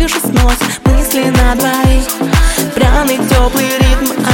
крышу сносит, мысли на двоих. Пряный теплый ритм